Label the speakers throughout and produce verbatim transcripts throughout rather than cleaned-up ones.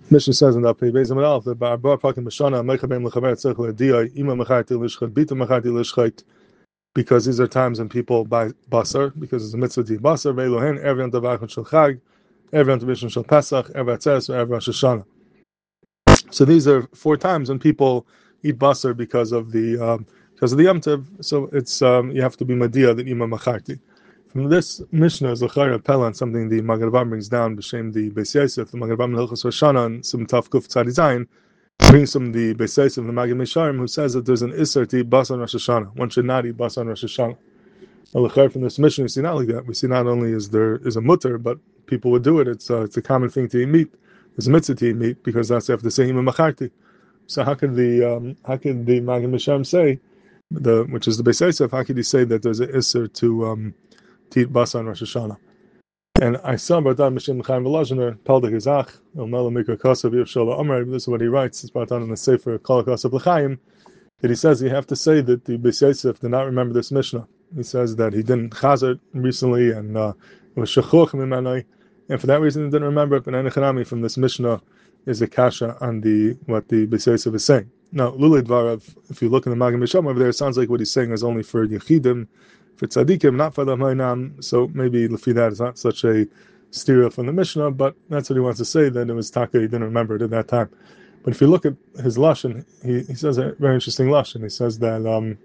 Speaker 1: Mishnah says in that page, Beis Aleph, that Bar Pakim Mishana Mechabem Lechaver Tzech Le'Diyah Ima Mecharti Lishchait Bita Mecharti Lishchait, because these are times when people buy basar, because it's a mitzvah to eat basar. Ve'Elohen Erev Yom Tov Shel Chag, Erev Yom Tov Shel Pesach, Erev Atzeres, Erev Rosh Hashanah. So these are four times when people eat basar because of the um, because of the Yom Tov. So it's um, you have to be Madiyah that Ima Mecharti. From this Mishnah is a chayra pella on something the Magen Avraham brings down b'shem the Beis Yosef, the Magen Avraham Hilchos Hoshana, and some Tav Kuf Tzadi Zayin brings some the Beis Yosef, the Magen Misharim, who says that there's an isser to eat basar on Rosh Hashanah. One should not eat basar on Rosh Hashanah. Now, the from this Mishnah, we see not like that. We see not only is there is a mutter, but people would do it. It's uh, it's a common thing to eat meat. It's a mitzvah to eat meat because that's after saying Ima Macharti. So how could the um, how could the Magen Misharim say the which is the Beis Yosef? How could he say that there's an isser to um, to eat basar on Rosh Hashanah? And I saw Bartan Mishim Chaim Velazhner, Paldik Izach, El Mela Mikra Kasav Yevshala Amr. This is what he writes. It's Bartan in the Sefer Kol Kasav L'Chaim. That he says you have to say that the Beis Yosef did not remember this Mishnah. He says that he didn't chazar recently and uh, it was shechuch mimanoi, and for that reason he didn't remember it. But Enechanami from this Mishnah is a kasha on the what the Beis Yosef is saying. Now, Lulei Dvarav, if you look in the Magen Misham over there, it sounds like what he's saying is only for Yechidim, for Tzadikim, not for the Hainam. So maybe Lefi that is not such a stereo from the Mishnah, but that's what he wants to say, that it was Taka, he didn't remember it at that time. But if you look at his Lashon, he, he says a very interesting Lashon. He says that, um,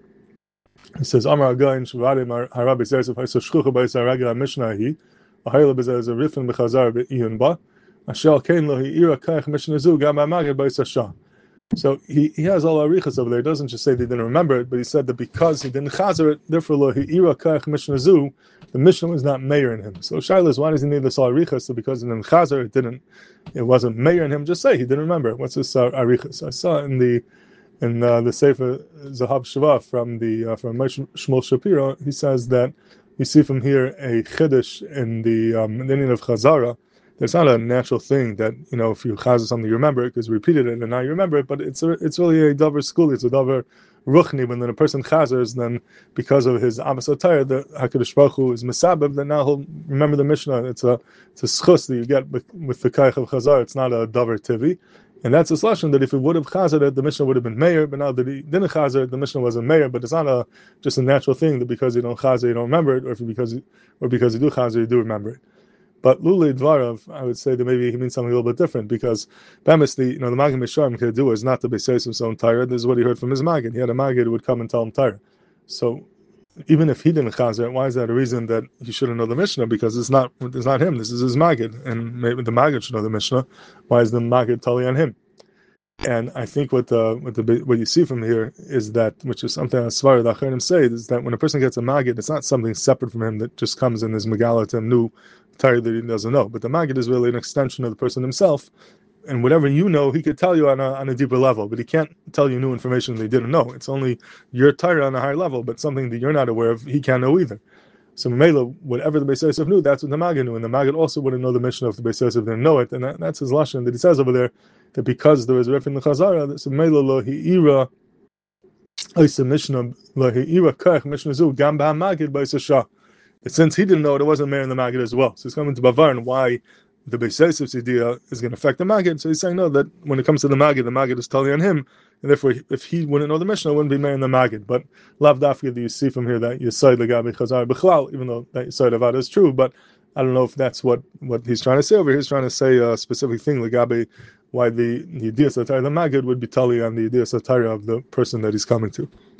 Speaker 1: he says, Amar Again, Shavadim Harabi says, if I saw Shchucha by Saragla Mishnah, he, a Hayla Bezaz a Rifin Bechazar Be'iyun Ba, Ashel Kain Lo, he Ira Kaich Mishnah Zu, Gama Magad by Sashah. So he, he has all arichas over there. He doesn't just say they didn't remember it, but he said that because he didn't chazer it, therefore lo hi'ira kach mishnah zu, the mishnah was not mayor in him. So Shilas, why does he need this all arichas? So because he didn't chazer, it didn't, it wasn't mayor in him. Just say he didn't remember it. What's this uh, arichas? I saw in the in uh, the Sefer Zahab Shava from the uh, from Shmuel Shapiro. He says that you see from here a chiddush in the um, in the Indian of Chazara. It's not a natural thing that, you know, if you chazer something, you remember it because you repeated it and now you remember it, but it's a, it's really a davar school, it's a davar ruchni. When then a person chazers, then because of his abasotayr, the HaKadosh Baruch Hu is mesabeb, then now he'll remember the Mishnah. It's a it's a schus that you get with, with the kaich of chazar. It's not a davar tivi. And that's a lashon that if he would have chazered it, the Mishnah would have been mayor, but now that he didn't chazer it, the Mishnah wasn't mayor. But it's not a just a natural thing that because you don't chazer, you don't remember it, or if you, because you, or because you do chazer, you do remember it. But Lulei Dvarav, I would say that maybe he means something a little bit different, because Bemis, the you know the Magen Misharim could do is not to be says his own Torah. This is what he heard from his Magen. He had a Magen who would come and tell him Torah. So even if he didn't chazer, why is that a reason that he shouldn't know the Mishnah? Because it's not it's not him. This is his Magen, and maybe the Magen should know the Mishnah. Why is the Magen totally on him? And I think what the what the what you see from here is that, which is something as far as the Acharonim say, is that when a person gets a Maggid, it's not something separate from him that just comes in his Megala to him new Torah that he doesn't know. But the Maggid is really an extension of the person himself, and whatever you know, he could tell you on a on a deeper level, but he can't tell you new information that he didn't know. It's only your Torah on a higher level, but something that you're not aware of, he can't know either. So Mela, whatever the Beis Yosef knew, that's what the Maggid knew, and the Maggid also wouldn't know the Mishnah if the Beis Yosef didn't know it, and that, that's his lashon that he says over there, that because there is a ref in the Chazara, that Mela lo hi'ira, oisa Mishnah lo hi'ira kach Mishnah zu gam ba'am Maggid ba'isa shah. That since he didn't know it, it wasn't there in the Maggid as well. So he's coming to Bavar and why the Beis Yosef's idea is going to affect the Maggid. So he's saying no, that when it comes to the Maggid, the Maggid is totally on him, and therefore if he wouldn't know the Mishnah, it wouldn't be made in the Maggid. But lav dafka, you see from here that Yesod legabi Chazar b'chlal, even though that Yesod avad is true, but I don't know if that's what, what he's trying to say over here. He's trying to say a specific thing legabi, why the the idea of the Maggid would be totally on the idea of the person that he's coming to.